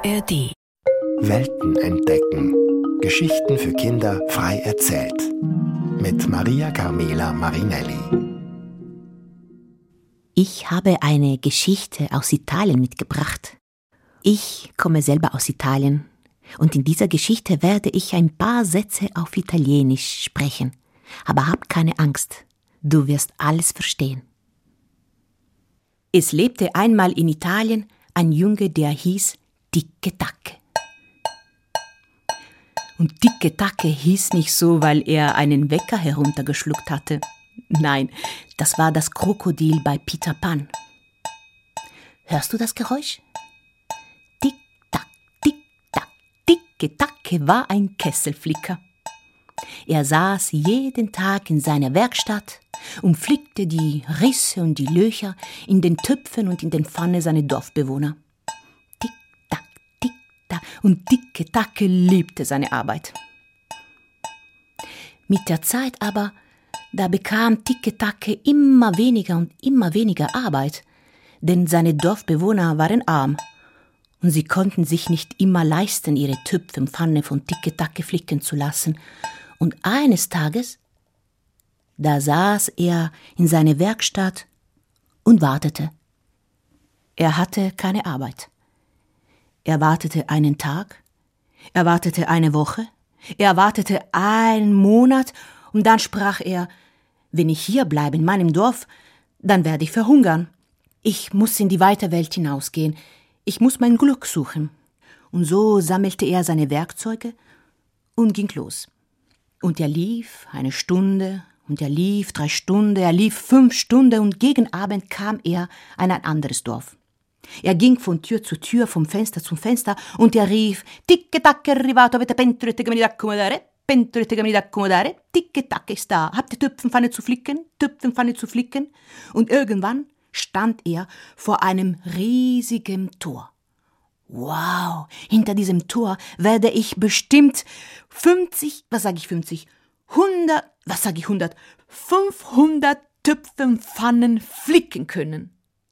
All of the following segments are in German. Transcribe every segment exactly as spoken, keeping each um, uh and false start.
A R D. Welten entdecken. Geschichten für Kinder frei erzählt. Mit Maria Carmela Marinelli. Ich habe eine Geschichte aus Italien mitgebracht. Ich komme selber aus Italien und in dieser Geschichte werde ich ein paar Sätze auf Italienisch sprechen. Aber hab keine Angst, du wirst alles verstehen. Es lebte einmal in Italien ein Junge, der hieß Ticke Tacke. Und Ticke Tacke hieß nicht so, weil er einen Wecker heruntergeschluckt hatte. Nein, das war das Krokodil bei Peter Pan. Hörst du das Geräusch? Tick-Tack, Tick-Tack, Ticke Tacke war ein Kesselflicker. Er saß jeden Tag in seiner Werkstatt und flickte die Risse und die Löcher in den Töpfen und in den Pfannen seiner Dorfbewohner. Tick-Tack, Tick-Tack, und Ticke Tacke liebte seine Arbeit. Mit der Zeit aber, da bekam Ticke Tacke immer weniger und immer weniger Arbeit, denn seine Dorfbewohner waren arm und sie konnten sich nicht immer leisten, ihre Töpfe und Pfanne von Ticke Tacke flicken zu lassen. Und eines Tages, da saß er in seiner Werkstatt und wartete. Er hatte keine Arbeit. Er wartete einen Tag, er wartete eine Woche, er wartete einen Monat und dann sprach er: Wenn ich hier bleibe in meinem Dorf, dann werde ich verhungern. Ich muss in die weite Welt hinausgehen. Ich muss mein Glück suchen. Und so sammelte er seine Werkzeuge und ging los. Und er lief eine Stunde, und er lief drei Stunden, er lief fünf Stunden, und gegen Abend kam er an ein anderes Dorf. Er ging von Tür zu Tür, vom Fenster zum Fenster, und er rief: Ticke Tacke, arrivato, avete pentole da accomodare, pentole da accomodare, Ticke Tacke ist da, habt ihr Töpfenpfanne zu flicken, Töpfenpfanne zu flicken? Und irgendwann stand er vor einem riesigen Tor. Wow, hinter diesem Tor werde ich bestimmt fünfzig, was sage ich fünfzig, hundert, was sage ich hundert, fünfhundert Töpfenpfannen flicken können.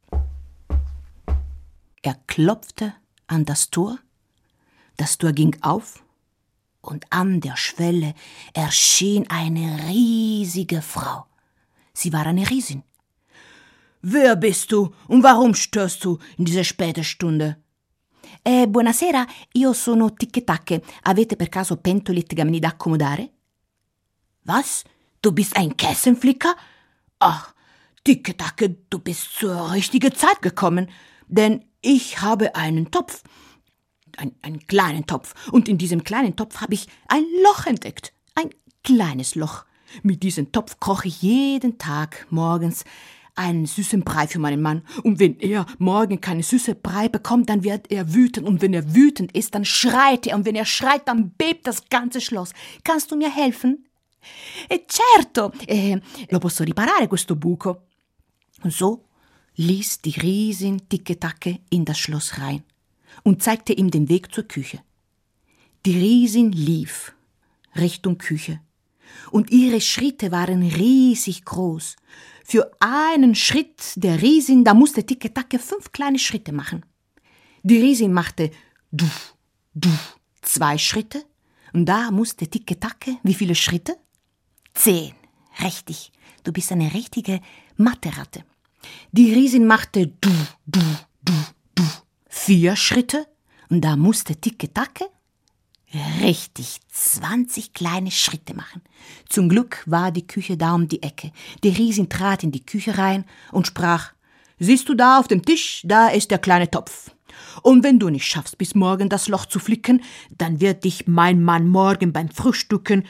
Er klopfte an das Tor, das Tor ging auf und an der Schwelle erschien eine riesige Frau. Sie war eine Riesin. Wer bist du und warum störst du in dieser späten Stunde? Eh, buonasera, io sono Ticke Tacke. Avete per caso pentole e tegamini da accomodare? Was? Du bist ein Kessenflicker? Ach, Ticke Tacke, du bist zur richtigen Zeit gekommen, denn ich habe einen Topf, ein, einen kleinen Topf, und in diesem kleinen Topf habe ich ein Loch entdeckt, ein kleines Loch. Mit diesem Topf koche ich jeden Tag morgens einen süßen Brei für meinen Mann. Und wenn er morgen keine süße Brei bekommt, dann wird er wütend. Und wenn er wütend ist, dann schreit er. Und wenn er schreit, dann bebt das ganze Schloss. Kannst du mir helfen? E certo, eh, lo posso riparare questo buco. Und so ließ die Riesin Ticke Tacke in das Schloss rein und zeigte ihm den Weg zur Küche. Die Riesin lief Richtung Küche. Und ihre Schritte waren riesig groß. Für einen Schritt der Riesin, da musste Ticke Tacke fünf kleine Schritte machen. Die Riesin machte duff, duff, zwei Schritte. Und da musste Ticke Tacke, wie viele Schritte? Zehn. Richtig. Du bist eine richtige Mathe-Ratte. Die Riesin machte duff, duff, duff, duff, vier Schritte. Und da musste Ticke Tacke richtig, zwanzig kleine Schritte machen. Zum Glück war die Küche da um die Ecke. Die Riesin trat in die Küche rein und sprach: Siehst du da auf dem Tisch, da ist der kleine Topf. Und wenn du nicht schaffst, bis morgen das Loch zu flicken, dann wird dich mein Mann morgen beim Frühstücken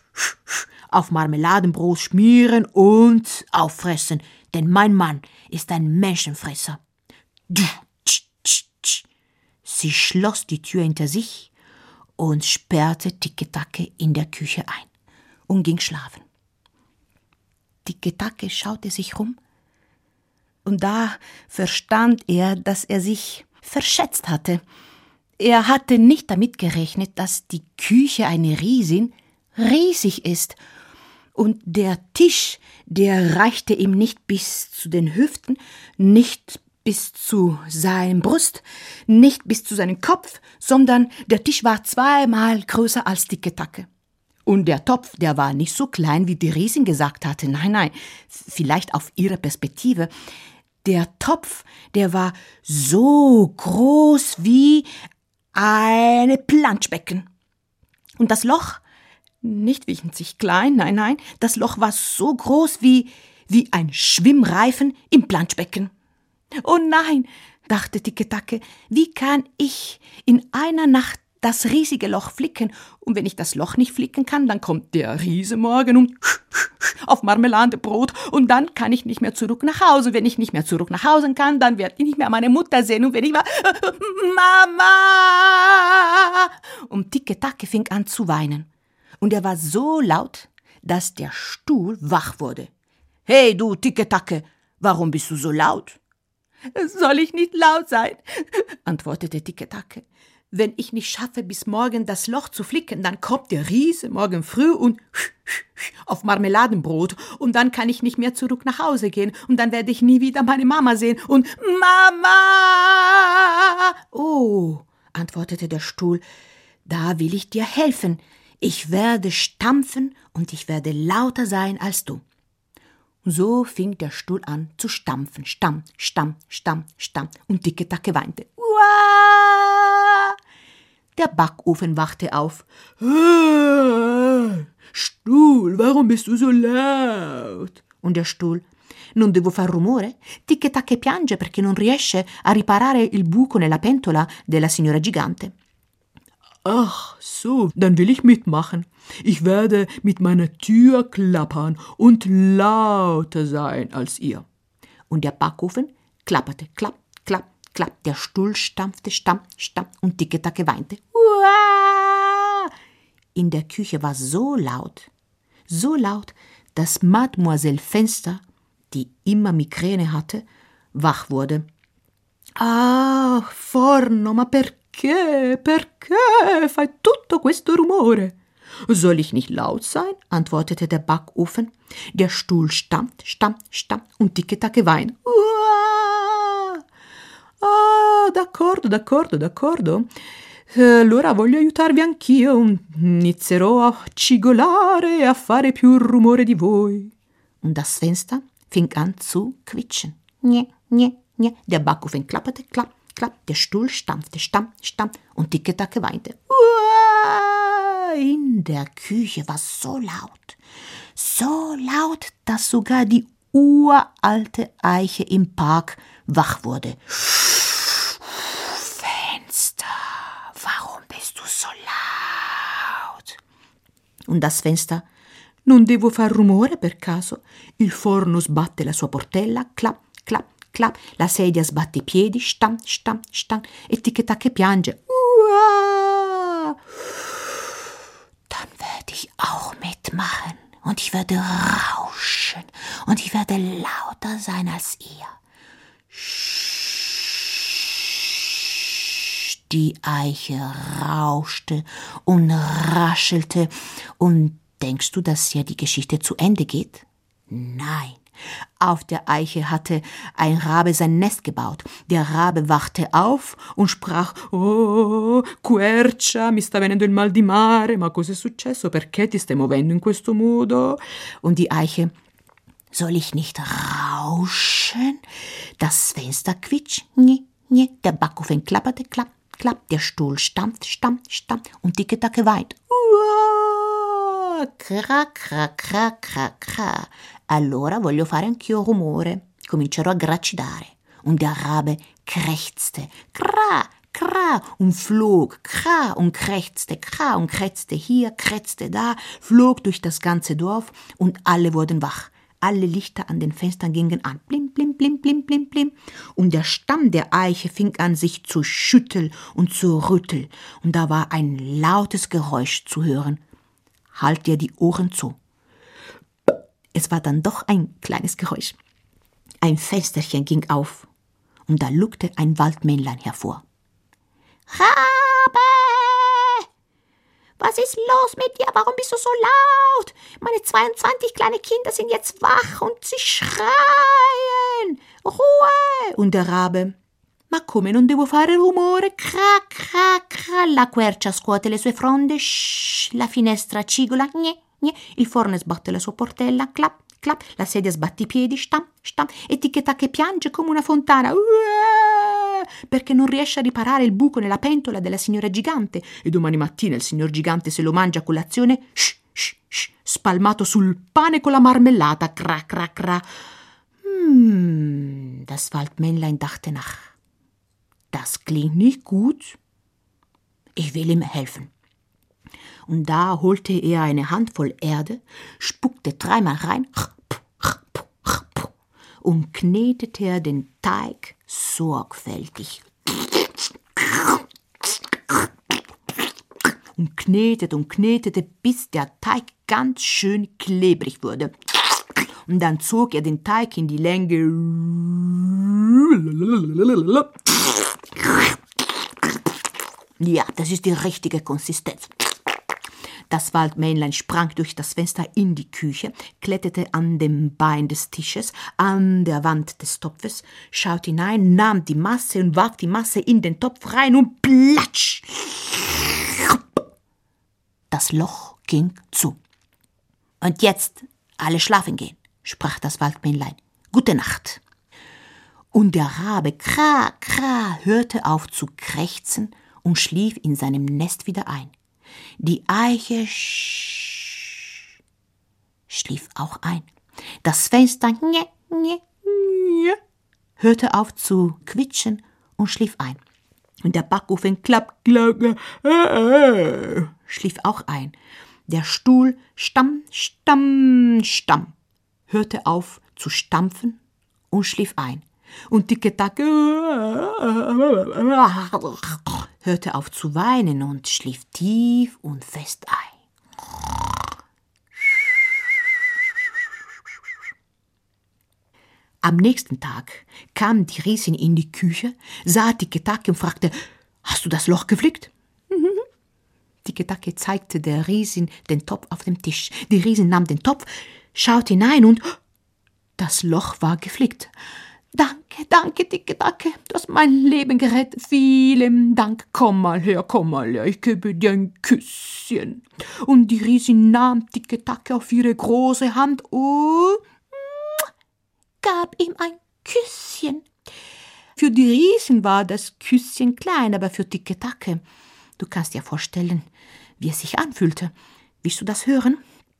auf Marmeladenbrot schmieren und auffressen, denn mein Mann ist ein Menschenfresser. Sie schloss die Tür hinter sich und sperrte Ticke Tacke in der Küche ein und ging schlafen. Ticke Tacke schaute sich rum und da verstand er, dass er sich verschätzt hatte. Er hatte nicht damit gerechnet, dass die Küche eine Riesin riesig ist und der Tisch, der reichte ihm nicht bis zu den Hüften, nicht bis zu seinem Brust, nicht bis zu seinem Kopf, sondern der Tisch war zweimal größer als Tiki-Taka. Und der Topf, der war nicht so klein, wie die Riesin gesagt hatte. Nein, nein, vielleicht auf ihre Perspektive. Der Topf, der war so groß wie eine Planschbecken. Und das Loch, nicht winzig klein, nein, nein, das Loch war so groß wie, wie ein Schwimmreifen im Planschbecken. Oh nein, dachte Tiki-Taka, wie kann ich in einer Nacht das riesige Loch flicken? Und wenn ich das Loch nicht flicken kann, dann kommt der Riese morgen und auf Marmeladebrot und dann kann ich nicht mehr zurück nach Hause. Wenn ich nicht mehr zurück nach Hause kann, dann werde ich nicht mehr meine Mutter sehen. Und wenn ich mal Mama! Und Tiki-Taka fing an zu weinen. Und er war so laut, dass der Stuhl wach wurde. Hey du Tiki-Taka, warum bist du so laut? Soll ich nicht laut sein? Antwortete Tiki-Taka. Wenn ich nicht schaffe, bis morgen das Loch zu flicken, dann kommt der Riese morgen früh und auf Marmeladenbrot und dann kann ich nicht mehr zurück nach Hause gehen und dann werde ich nie wieder meine Mama sehen und Mama! Oh, antwortete der Stuhl, da will ich dir helfen. Ich werde stampfen und ich werde lauter sein als du. So fing der Stuhl an zu stampfen. Stamm, Stamm, Stamm, Stamm. Und Tiki-Taka weinte. Uah! Der Backofen wachte auf. Stuhl, warum bist du so laut? Und der Stuhl. Non devo far rumore? Tiki-Taka piange perché non riesce a riparare il buco nella pentola della signora Gigante. Ach so, dann will ich mitmachen. Ich werde mit meiner Tür klappern und lauter sein als ihr. Und der Backofen klapperte, klapp, klapp, klapp. Der Stuhl stampfte, stampf, stampf und Tiki-Taka weinte. Uah! In der Küche war so laut, so laut, dass Mademoiselle Fenster, die immer Migräne hatte, wach wurde. Ach, Forno, ma perché? Perché, perché fai tutto questo rumore? Soll ich nicht laut sein? Antwortete der Backofen. Der Stuhl stampft, stampft, stampft und Tiki-Taka weint. Ah, d'accordo, d'accordo, d'accordo. Allora voglio aiutarvi anch'io. Inizierò a cigolare e a fare più rumore di voi. Und das Fenster fing an zu quietschen. Nye, nye, nye. Der Backofen klapperte, klapp. Klapp, der Stuhl stampfte, stampf, stampf und Tiki-Taka weinte. Uah! In der Küche war so laut, so laut, dass sogar die uralte Eiche im Park wach wurde. Fenster, warum bist du so laut? Und das Fenster, non devo far rumore per caso? Il forno sbatte la sua portella, clap, clap. Clap, la sedia sbatte i piedi, stam, stam, stam, e Tiki-Taka piange. Uah! Dann werde ich auch mitmachen und ich werde rauschen und ich werde lauter sein als ihr. Die Eiche rauschte und raschelte. Und denkst du, dass ja die Geschichte zu Ende geht? Nein. Auf der Eiche hatte ein Rabe sein Nest gebaut. Der Rabe wachte auf und sprach: Oh, Quercia, mi sta venendo il mal di mare, ma cos'è successo? Perché ti stai muovendo in questo modo? Und die Eiche: Soll ich nicht rauschen? Das Fenster quietscht, nye, nye. Der Backofen klapperte, klapp, klapp. Der Stuhl stampft, stampft, stampft. Und Tiki-Taka weint. Uah, cra, cra, cra, cra, cra. Allora voglio fare anch'io rumore. Comincerò a gracidare. Und der Rabe krächzte. Kra, kra, und flog. Kra, und krächzte. Kra, und krächzte hier, krächzte da, flog durch das ganze Dorf und alle wurden wach. Alle Lichter an den Fenstern gingen an. Blim, blim, blim, blim, blim, blim. Und der Stamm der Eiche fing an, sich zu schütteln und zu rütteln. Und da war ein lautes Geräusch zu hören. Halt dir die Ohren zu. Es war dann doch ein kleines Geräusch. Ein Fensterchen ging auf und da lugte ein Waldmännlein hervor. Rabe! Was ist los mit dir? Warum bist du so laut? Meine zweiundzwanzig kleine Kinder sind jetzt wach und sie schreien. Ruhe! Und der Rabe: Ma come non devo fare rumore? Cra, cra, cra. La quercia scuote le sue fronde. Shh. La finestra cigola. Gne, gne. Il forno sbatte la sua portella. Clap, clap. La sedia sbatte i piedi. Stam, stam. E Tic-Tac che piange come una fontana. Uah! Perché non riesce a riparare il buco nella pentola della signora gigante. E domani mattina il signor gigante se lo mangia a colazione. Shh, shh, shh. Spalmato sul pane con la marmellata. Cra, cra, cra. Hm, das Waldmännlein dachte nach. Das klingt nicht gut. Ich will ihm helfen. Und da holte er eine Handvoll Erde, spuckte dreimal rein und knetete den Teig sorgfältig. Und knetete und knetete, bis der Teig ganz schön klebrig wurde. Und dann zog er den Teig in die Länge. Ja, das ist die richtige Konsistenz. Das Waldmännlein sprang durch das Fenster in die Küche, kletterte an dem Bein des Tisches, an der Wand des Topfes, schaute hinein, nahm die Masse und warf die Masse in den Topf rein und platsch! Das Loch ging zu. Und jetzt alle schlafen gehen, sprach das Waldmännlein. Gute Nacht. Und der Rabe, kra, kra, hörte auf zu krächzen und schlief in seinem Nest wieder ein. Die Eiche sch, schlief auch ein. Das Fenster nye, nye, nye, hörte auf zu quietschen und schlief ein. Und der Backofen klapp, klapp, äh, äh, schlief auch ein. Der Stuhl stamm, stamm, stamm, hörte auf zu stampfen und schlief ein. Und Tic-Tac hörte auf zu weinen und schlief tief und fest ein. Am nächsten Tag kam die Riesin in die Küche, sah Tic-Tac und fragte: Hast du das Loch geflickt? Tic-Tac zeigte der Riesin den Topf auf dem Tisch. Die Riesin nahm den Topf, schaute hinein und das Loch war geflickt. Danke, danke, Tic-Tac, du hast mein Leben gerettet. Vielen Dank. Komm mal her, komm mal her, ich gebe dir ein Küsschen. Und die Riesin nahm Tic-Tac auf ihre große Hand und gab ihm ein Küsschen. Für die Riesin war das Küsschen klein, aber für Tic-Tac, du kannst dir vorstellen, wie es sich anfühlte. Willst du das hören?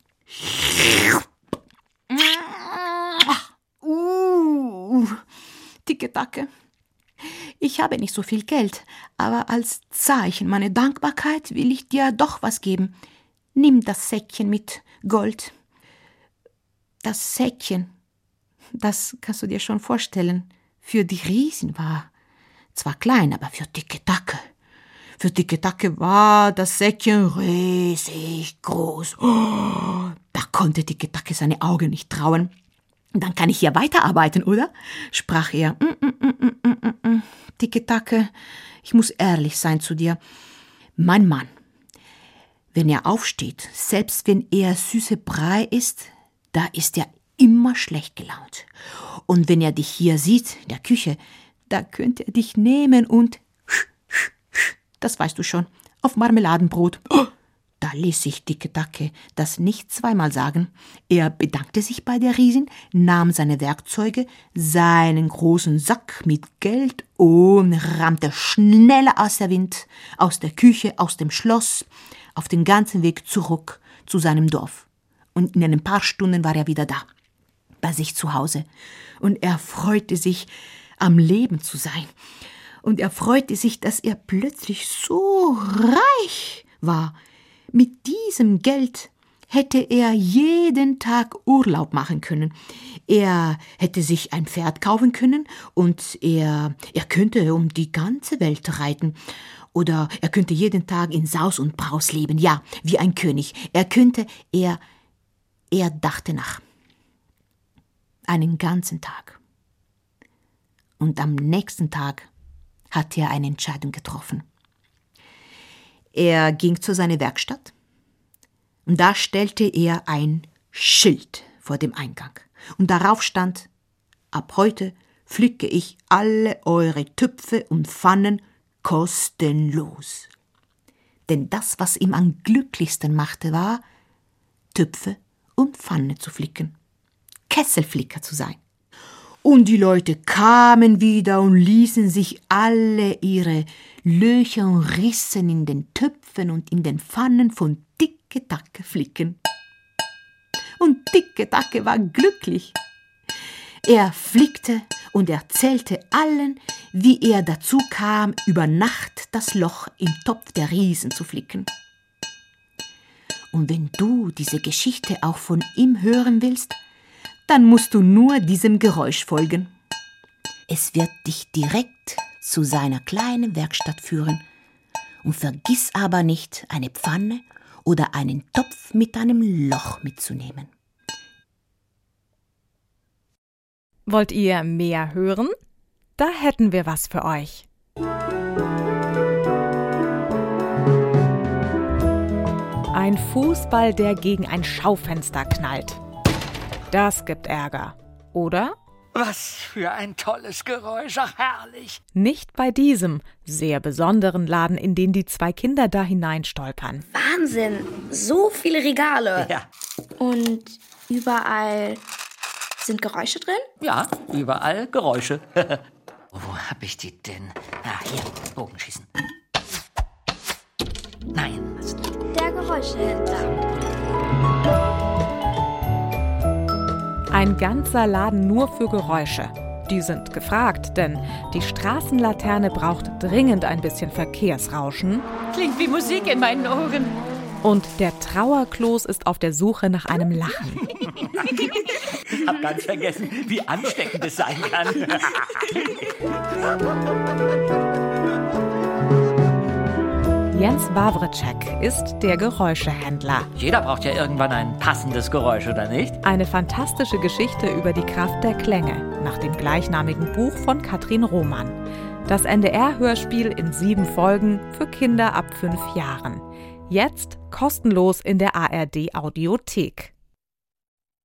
Uh, Tic-Tac, ich habe nicht so viel Geld, aber als Zeichen meiner Dankbarkeit will ich dir doch was geben. Nimm das Säckchen mit Gold. Das Säckchen, das kannst du dir schon vorstellen, für die Riesin war zwar klein, aber für Tic-Tac. Für Tic-Tac war das Säckchen riesig groß. Oh, da konnte Tic-Tac seine Augen nicht trauen. Dann kann ich ja weiterarbeiten, oder? Sprach er. Mm, mm, mm, mm, mm, mm. Tic-Tac, ich muss ehrlich sein zu dir. Mein Mann, wenn er aufsteht, selbst wenn er süße Brei isst, da ist er immer schlecht gelaunt. Und wenn er dich hier sieht, in der Küche, da könnte er dich nehmen und, das weißt du schon, auf Marmeladenbrot. Oh, da ließ sich Tic-Tac das nicht zweimal sagen. Er bedankte sich bei der Riesin, nahm seine Werkzeuge, seinen großen Sack mit Geld und rannte schneller als der Wind, aus der Küche, aus dem Schloss, auf den ganzen Weg zurück zu seinem Dorf. Und in ein paar Stunden war er wieder da, bei sich zu Hause. Und er freute sich, am Leben zu sein. Und er freute sich, dass er plötzlich so reich war. Mit diesem Geld hätte er jeden Tag Urlaub machen können. Er hätte sich ein Pferd kaufen können und er, er könnte um die ganze Welt reiten. Oder er könnte jeden Tag in Saus und Braus leben, ja, wie ein König. Er könnte, er, er dachte nach. Einen ganzen Tag. Und am nächsten Tag hat er eine Entscheidung getroffen. Er ging zu seiner Werkstatt und da stellte er ein Schild vor dem Eingang. Und darauf stand: Ab heute flicke ich alle eure Töpfe und Pfannen kostenlos. Denn das, was ihm am glücklichsten machte, war, Töpfe und Pfanne zu flicken, Kesselflicker zu sein. Und die Leute kamen wieder und ließen sich alle ihre Löcher und Rissen in den Töpfen und in den Pfannen von Dicke Dacke flicken. Und Dicke Dacke war glücklich. Er flickte und erzählte allen, wie er dazu kam, über Nacht das Loch im Topf der Riesen zu flicken. Und wenn du diese Geschichte auch von ihm hören willst, dann musst du nur diesem Geräusch folgen. Es wird dich direkt zu seiner kleinen Werkstatt führen. Und vergiss aber nicht, eine Pfanne oder einen Topf mit einem Loch mitzunehmen. Wollt ihr mehr hören? Da hätten wir was für euch. Ein Fußball, der gegen ein Schaufenster knallt. Das gibt Ärger, oder? Was für ein tolles Geräusch, ach herrlich. Nicht bei diesem sehr besonderen Laden, in den die zwei Kinder da hineinstolpern. Wahnsinn, so viele Regale. Ja. Und überall sind Geräusche drin? Ja, überall Geräusche. Wo hab ich die denn? Ah, hier, Bogenschießen. Nein, das nicht. Der Geräuschehändler. Ein ganzer Laden nur für Geräusche. Die sind gefragt, denn die Straßenlaterne braucht dringend ein bisschen Verkehrsrauschen. Klingt wie Musik in meinen Ohren. Und der Trauerklos ist auf der Suche nach einem Lachen. Hab ganz vergessen, wie ansteckend es sein kann. Jens Wawrczyk ist der Geräuschehändler. Jeder braucht ja irgendwann ein passendes Geräusch, oder nicht? Eine fantastische Geschichte über die Kraft der Klänge, nach dem gleichnamigen Buch von Katrin Roman. Das N D R-Hörspiel in sieben Folgen für Kinder ab fünf Jahren. Jetzt kostenlos in der A R D-Audiothek.